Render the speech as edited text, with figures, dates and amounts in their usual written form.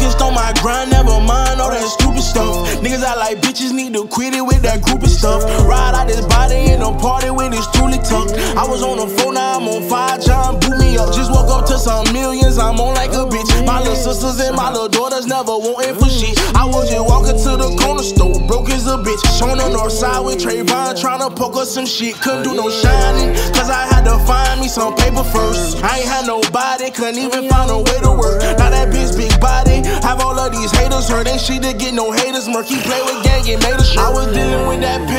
Focused on my grind, never mind all that stupid stuff. Niggas act like bitches need to quit it with that groupie stuff. Ride out this body in a party with this truly tucked. I was on the phone, now I'm on fire, John boot me up. Just woke up to some millions, I'm on like a bitch. My little sisters and my little daughters never wantin' for shit. I was just walking to the corner store, broke as a bitch. On the north side with Trayvon, tryna poke us some shit. Couldn't do no shining, cause I had to find me some paper first. I ain't had nobody, couldn't even find a way to work. Now that bitch big body, have all of these haters hurt. Ain't shit to get no haters. Murky play with gang and made a shirt. I was dealing with that pain.